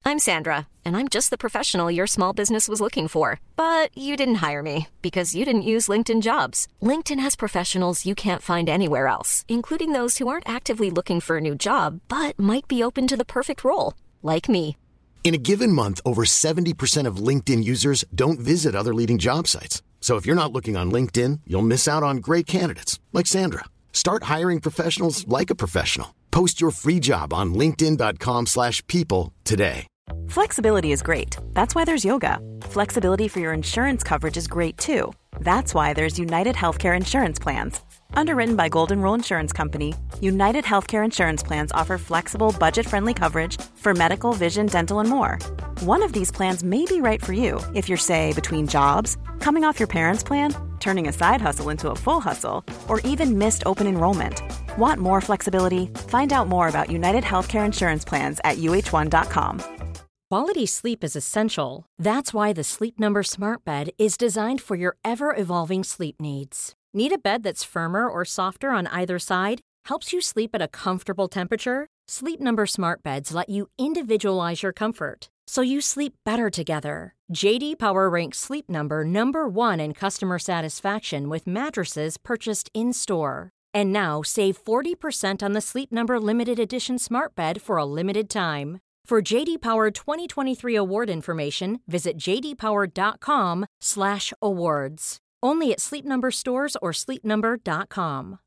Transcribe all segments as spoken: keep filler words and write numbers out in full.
I'm Sandra, and I'm just the professional your small business was looking for. But you didn't hire me because you didn't use LinkedIn Jobs. LinkedIn has professionals you can't find anywhere else, including those who aren't actively looking for a new job, but might be open to the perfect role, like me. In a given month, over seventy percent of LinkedIn users don't visit other leading job sites. So if you're not looking on LinkedIn, you'll miss out on great candidates like Sandra. Start hiring professionals like a professional. Post your free job on linkedin dot com slash people today. Flexibility is great. That's why there's yoga. Flexibility for your insurance coverage is great too. That's why there's United Healthcare Insurance Plans. Underwritten by Golden Rule Insurance Company, United Healthcare Insurance Plans offer flexible, budget-friendly coverage for medical, vision, dental, and more. One of these plans may be right for you if you're, say, between jobs, coming off your parents' plan, turning a side hustle into a full hustle, or even missed open enrollment. Want more flexibility? Find out more about United Healthcare Insurance Plans at U H one dot com. Quality sleep is essential. That's why the Sleep Number Smart Bed is designed for your ever-evolving sleep needs. Need a bed that's firmer or softer on either side? Helps you sleep at a comfortable temperature? Sleep Number Smart Beds let you individualize your comfort, so you sleep better together. J D Power ranks Sleep Number number one in customer satisfaction with mattresses purchased in-store. And now save forty percent on the Sleep Number Limited Edition Smart Bed for a limited time. For J D Power twenty twenty-three award information, visit j d power dot com slash awards. Only at Sleep Number stores or sleep number dot com.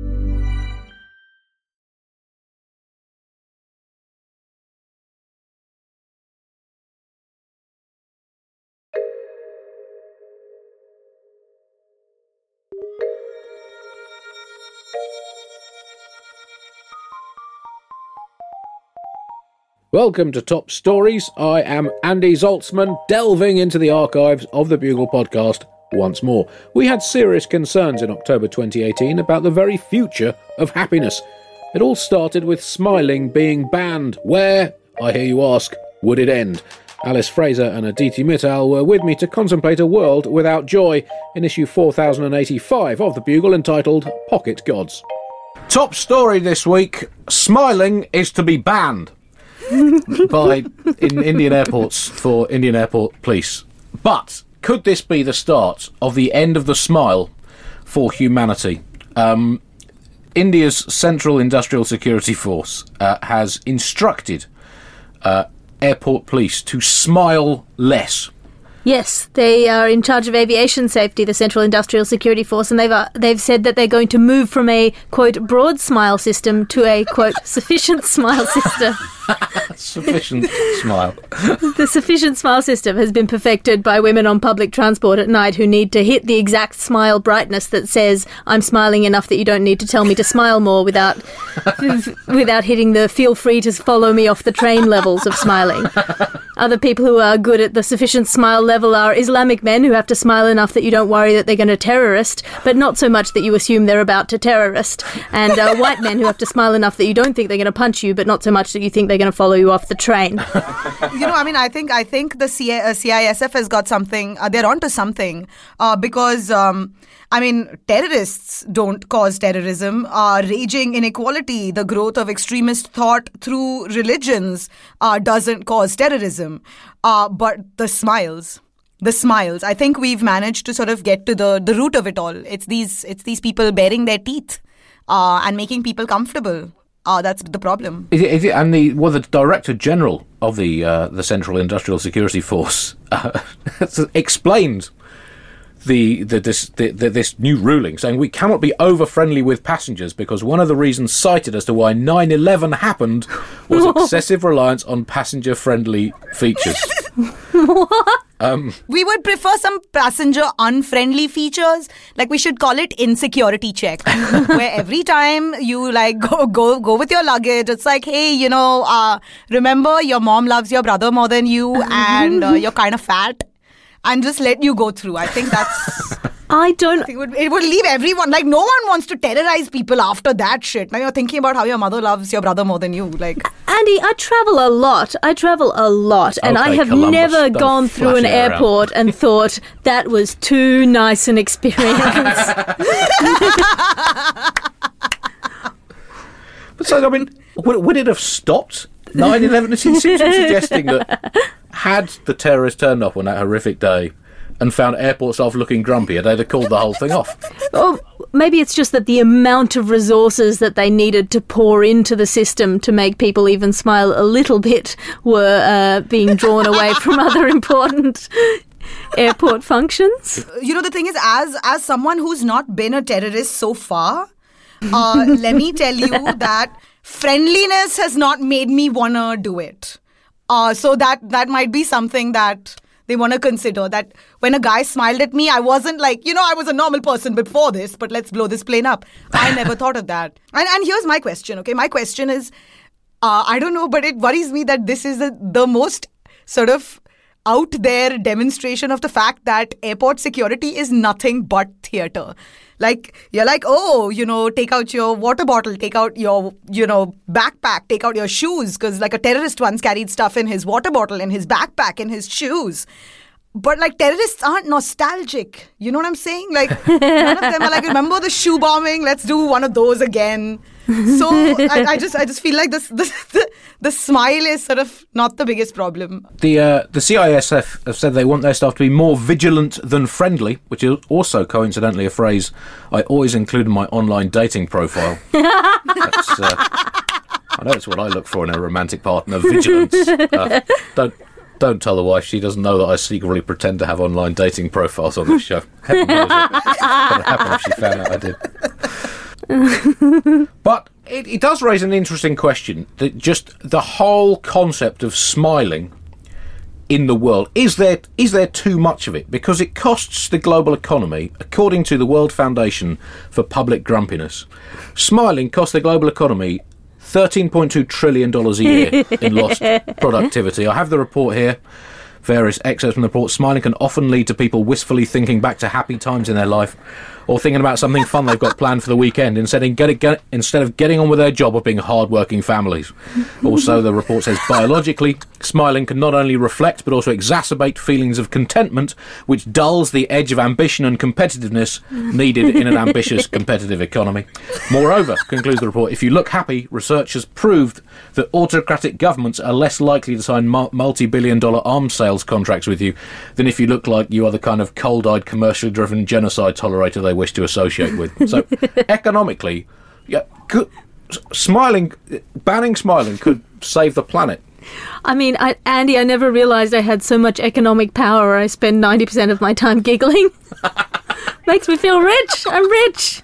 Welcome to Top Stories. I am Andy Zaltzman, delving into the archives of the Bugle podcast once more. We had serious concerns in October twenty eighteen about the very future of happiness. It all started with smiling being banned. Where, I hear you ask, would it end? Alice Fraser and Aditi Mittal were with me to contemplate a world without joy in issue four thousand eighty-five of the Bugle, entitled Pocket Gods. Top story this week: smiling is to be banned by in Indian airports for Indian Airport Police. But could this be the start of the end of the smile for humanity? Um, India's Central Industrial Security Force uh, has instructed uh, airport police to smile less. Yes, they are in charge of aviation safety, the Central Industrial Security Force, and they've uh, they've said that they're going to move from a, quote, broad smile system to a, quote, sufficient smile system. Sufficient smile. The sufficient smile system has been perfected by women on public transport at night who need to hit the exact smile brightness that says, I'm smiling enough that you don't need to tell me to smile more, without without hitting the feel free to follow me off the train levels of smiling. Other people who are good at the sufficient smile level are Islamic men who have to smile enough that you don't worry that they're going to terrorist, but not so much that you assume they're about to terrorist. And uh, white men who have to smile enough that you don't think they're going to punch you, but not so much that you think they're going to follow you off the train. You know, I mean, I think I think the C I- uh, C I S F has got something. Uh, they're onto something uh, because, um, I mean, terrorists don't cause terrorism. Uh, raging inequality, the growth of extremist thought through religions uh, doesn't cause terrorism. Uh, but the smiles, the smiles. I think we've managed to sort of get to the, the root of it all. It's these it's these people baring their teeth uh, and making people comfortable. Uh, that's the problem. Is it, is it, and the well, the Director General of the uh, the Central Industrial Security Force uh, explained the, the, this, the, the this new ruling, saying we cannot be over friendly with passengers because one of the reasons cited as to why nine eleven happened was excessive reliance on passenger friendly features. What? Um, we would prefer some passenger unfriendly features. Like, we should call it insecurity check, where every time you like go go go with your luggage, it's like, hey, you know, uh, remember your mom loves your brother more than you, and uh, you're kind of fat, and just let you go through. I think that's. I don't... I think it, would, it would leave everyone... Like, no one wants to terrorize people after that shit. Now you're thinking about how your mother loves your brother more than you. Like, Andy, I travel a lot. I travel a lot. And okay, I have Columbus, never don't gone through an airport and thought, that was too nice an experience. But so, I mean, would, would it have stopped nine eleven, it seems suggesting that had the terrorists turned up on that horrific day and found airport staff looking grumpy, they'd have called the whole thing off. Or maybe it's just that the amount of resources that they needed to pour into the system to make people even smile a little bit were uh, being drawn away from other important airport functions. You know, the thing is, as as someone who's not been a terrorist so far, uh, let me tell you that friendliness has not made me want to do it. Uh, so that that might be something that they want to consider, that when a guy smiled at me, I wasn't like, you know, I was a normal person before this, but let's blow this plane up. I never thought of that. And, and here's my question, okay? My question is, uh, I don't know, but it worries me that this is the, the most sort of out there demonstration of the fact that airport security is nothing but theatre. Like, you're like, oh, you know, take out your water bottle, take out your, you know, backpack, take out your shoes. Because like a terrorist once carried stuff in his water bottle, in his backpack, in his shoes. But like terrorists aren't nostalgic. You know what I'm saying? Like none of them are like, remember the shoe bombing? Let's do one of those again. So I, I just I just feel like this, this the, the smile is sort of not the biggest problem. The uh, the C I S F have said they want their staff to be more vigilant than friendly, which is also coincidentally a phrase I always include in my online dating profile. That's, uh, I know it's what I look for in a romantic partner, vigilance. Uh, don't don't tell the wife, she doesn't know that I secretly pretend to have online dating profiles on this show. Heaven knows it. What would happen if she found out I did. But it, it does raise an interesting question, that just the whole concept of smiling in the world, is there is there too much of it? Because it costs the global economy, according to the World Foundation for Public Grumpiness, smiling costs the global economy thirteen point two trillion dollars a year in lost productivity. I have the report here. Various excerpts from the report. Smiling can often lead to people wistfully thinking back to happy times in their life, or thinking about something fun they've got planned for the weekend, instead of, get, get, instead of getting on with their job of being hard-working families. Also, the report says, biologically, smiling can not only reflect but also exacerbate feelings of contentment, which dulls the edge of ambition and competitiveness needed in an ambitious, competitive economy. Moreover, concludes the report, if you look happy, research has proved that autocratic governments are less likely to sign mu- multi-billion dollar arms sales contracts with you than if you look like you are the kind of cold-eyed, commercially-driven genocide tolerator they wish to associate with. So, economically, yeah, good, smiling, banning smiling could save the planet. I mean, I, Andy, I never realised I had so much economic power. I spend ninety percent of my time giggling. Makes me feel rich. I'm rich.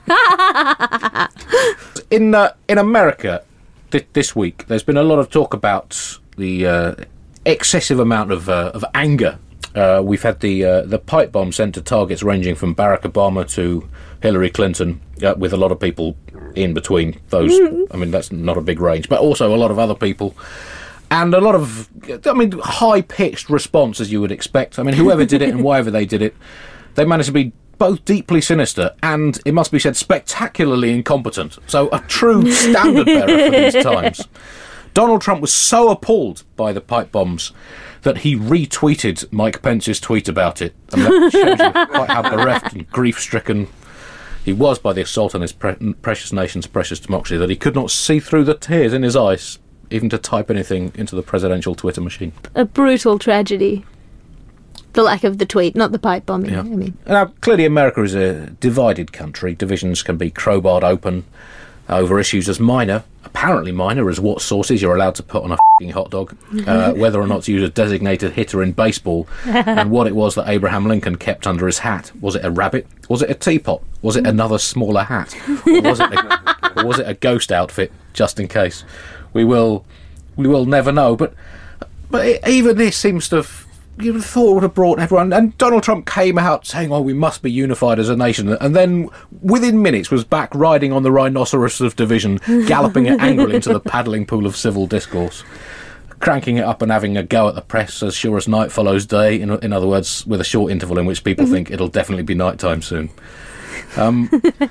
in uh, in America, th- this week, there's been a lot of talk about the uh, excessive amount of uh, of anger. Uh, we've had the uh, the pipe bomb sent to targets ranging from Barack Obama to Hillary Clinton, uh, with a lot of people in between those. I mean, that's not a big range, but also a lot of other people. And a lot of, I mean, high-pitched response, as you would expect. I mean, whoever did it and wherever they did it, they managed to be both deeply sinister and, it must be said, spectacularly incompetent. So a true standard-bearer for these times. Donald Trump was so appalled by the pipe bombs that he retweeted Mike Pence's tweet about it. And that shows you quite how bereft and grief-stricken he was by the assault on his pre- precious nation's precious democracy, that he could not see through the tears in his eyes, even to type anything into the presidential Twitter machine. A brutal tragedy. The lack of the tweet, not the pipe bombing. Yeah. I mean, now, clearly America is a divided country. Divisions can be crowbarred open over issues as minor, apparently minor, as what sauces you're allowed to put on a f***ing hot dog, uh, whether or not to use a designated hitter in baseball, and what it was that Abraham Lincoln kept under his hat. Was it a rabbit? Was it a teapot? Was it another smaller hat? Or was it a, or was it a ghost outfit, just in case? We will we will never know. But but it, even this seems to have, you would have thought would have brought everyone. And Donald Trump came out saying, oh, we must be unified as a nation. And then within minutes was back riding on the rhinoceros of division, galloping it angrily into the paddling pool of civil discourse, cranking it up and having a go at the press as sure as night follows day. In, in other words, with a short interval in which people think it'll definitely be night time soon. Um,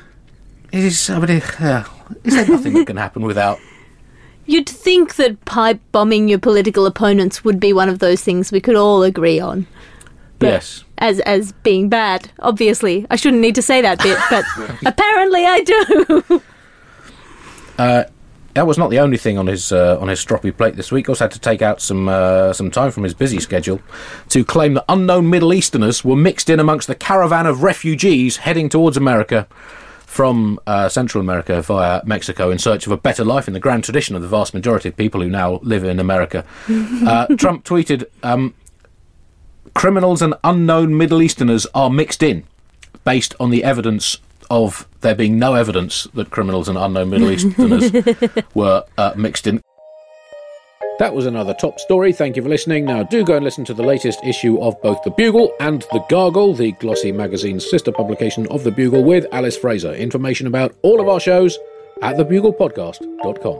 it is, I mean, uh, is there nothing that can happen without... You'd think that pipe bombing your political opponents would be one of those things we could all agree on. But yes. As as being bad, obviously. I shouldn't need to say that bit, but apparently I do. Uh, that was not the only thing on his uh, on his stroppy plate this week. He also had to take out some uh, some time from his busy schedule to claim that unknown Middle Easterners were mixed in amongst the caravan of refugees heading towards America from uh, Central America via Mexico in search of a better life in the grand tradition of the vast majority of people who now live in America. uh, Trump tweeted, um, criminals and unknown Middle Easterners are mixed in, based on the evidence of there being no evidence that criminals and unknown Middle Easterners were uh, mixed in. That was another top story. Thank you for listening. Now do go and listen to the latest issue of both The Bugle and The Gargle, the glossy magazine's sister publication of The Bugle, with Alice Fraser. Information about all of our shows at the bugle podcast dot com.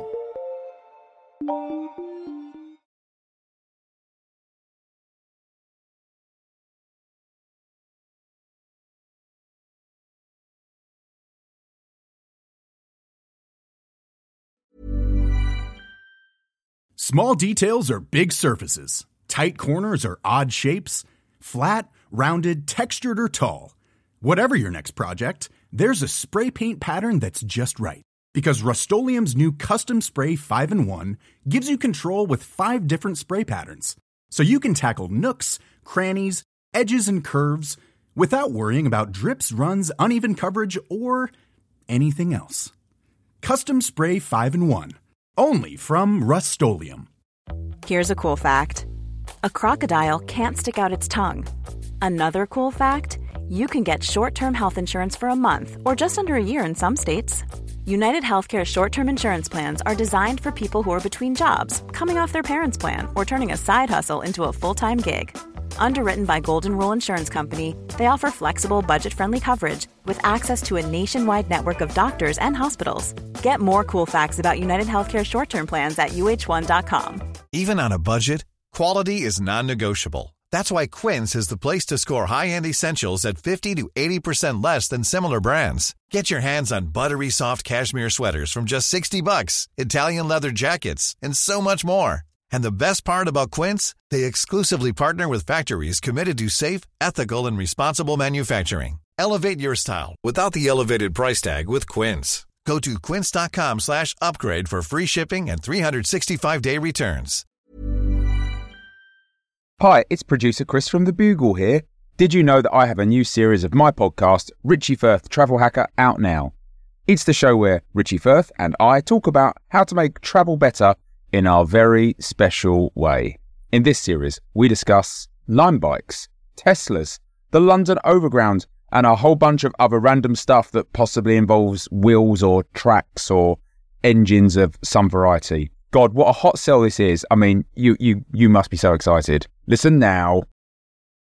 Small details are big surfaces. Tight corners are odd shapes. Flat, rounded, textured, or tall. Whatever your next project, there's a spray paint pattern that's just right. Because Rust-Oleum's new Custom Spray five in one gives you control with five different spray patterns. So you can tackle nooks, crannies, edges, and curves without worrying about drips, runs, uneven coverage, or anything else. Custom Spray five in one. Only from Rust-Oleum. Here's a cool fact. A crocodile can't stick out its tongue. Another cool fact, you can get short-term health insurance for a month or just under a year in some states. United Healthcare short-term insurance plans are designed for people who are between jobs, coming off their parents' plan, or turning a side hustle into a full-time gig. Underwritten by Golden Rule Insurance Company, they offer flexible, budget-friendly coverage with access to a nationwide network of doctors and hospitals. Get more cool facts about United Healthcare short-term plans at U H one dot com. Even on a budget, quality is non-negotiable. That's why Quince is the place to score high-end essentials at fifty to eighty percent less than similar brands. Get your hands on buttery soft cashmere sweaters from just sixty bucks, Italian leather jackets, and so much more. And the best part about Quince, they exclusively partner with factories committed to safe, ethical, and responsible manufacturing. Elevate your style without the elevated price tag with Quince. Go to quince.com slash upgrade for free shipping and three sixty-five day returns. Hi, it's producer Chris from The Bugle here. Did you know that I have a new series of my podcast, Richie Firth Travel Hacker, out now? It's the show where Richie Firth and I talk about how to make travel better in our very special way. In this series, we discuss Lime bikes, Teslas, the London Overground, and a whole bunch of other random stuff that possibly involves wheels or tracks or engines of some variety. God, what a hot sell this is. I mean, you you you must be so excited. Listen now.